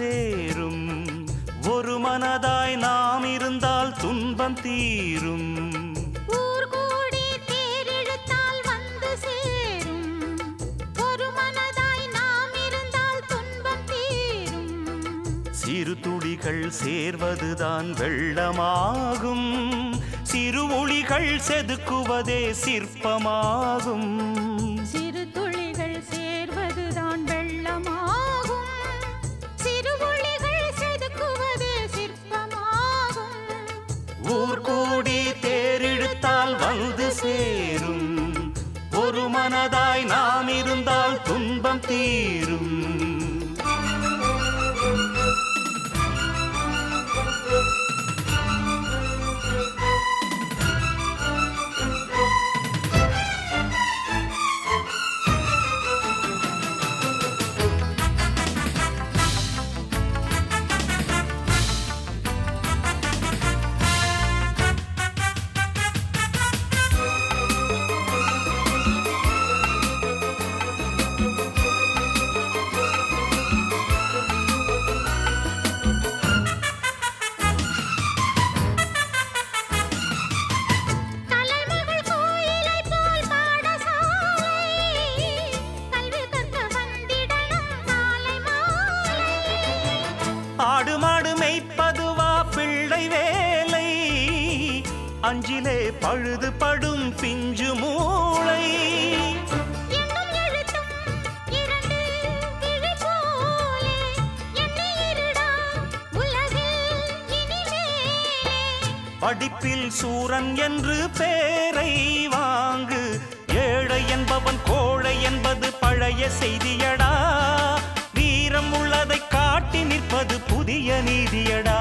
சேரும். ஒரு மனதாய் நாம் இருந்தால் துன்பம் தீரும். ஊர் கூடி தேரிழுத்தால் வந்து சேரும். ஒரு மனதாய் நாம் இருந்தால் துன்பம் தீரும். சிறு துளிகள் சேர்வதுதான் வெள்ளமாகும். சிறு ஒளிகள் செதுக்குவதே சிற்பமாகும். சிறு துளிகள் சேர்வதுதான் வெள்ளமாகும். சிறு ஒளிகள் செதுக்குவதே சிற்பமாகும். ஊர் கூடி தேரிழுத்தால் வந்து சேரும். ஒரு மனதாய் நாம் இருந்தால் துன்பம் தீரும். ஆடு மாடு மேய்ப்பதுவா பிள்ளை வேலை? அஞ்சிலே பழுது படும் பிஞ்சு மூளை. படிப்பில் சூரன் என்று பேரை வாங்கு. ஏழை என்பவன் கோழை என்பது பழைய செய்தியடா. வீரம் உள்ளதை காட்டி நிற்பது புதிய நீதியடா.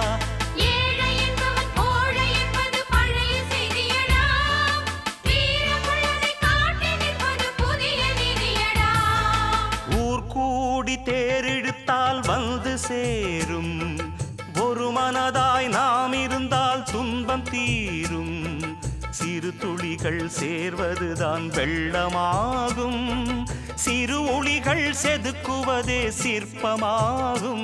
ஊர் கூடி தேரிழுத்தால் வந்து சேரும். ஒரு மனதாய் நாம் இருந்தால் துன்பம் தீரும். சிறு துளிகள் சேர்வதுதான் வெள்ளமாகும். சிறு ஒளிகள் செதுக்குவதே சிற்பமாகும்.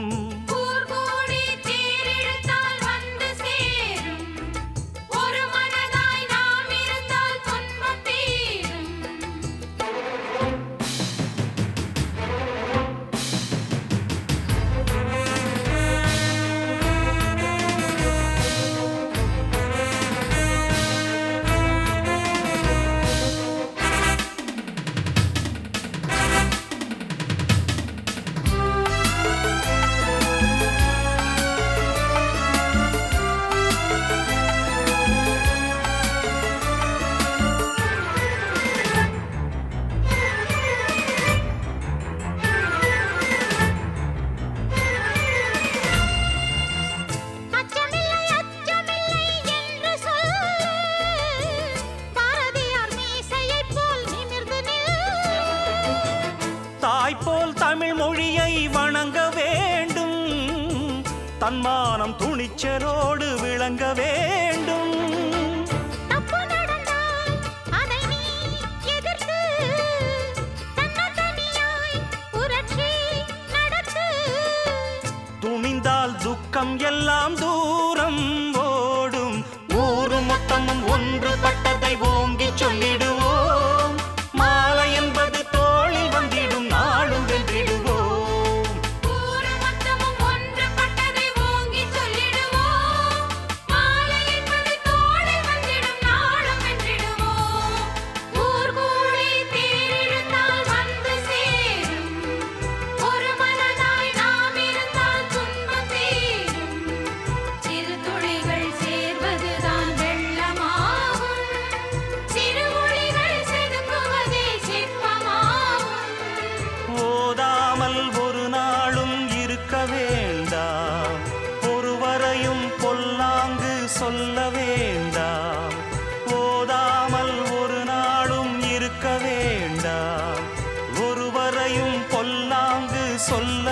தாய்போல் தமிழ் மொழியை வணங்க வேண்டும். தன்மானம் துணிச்சலோடு விளங்க வேண்டும். துணிந்தால் துக்கம் எல்லாம் தூரம் ஓடும். ஊரு மொத்தமும் ஒன்றுபட்டதை ஓங்கி சொல்லிடுவோம். மாலை என்பது தோளில் வந்திடும் நாளும் வென்றிடுவோம். ஒரு நாளும் இருக்க வேண்டாம். ஒருவரையும் பொல்லாங்கு சொல்ல வேண்டாம். ஓதாமல் ஒரு நாளும் இருக்க வேண்டாம். ஒருவரையும் பொல்லாங்கு சொல்ல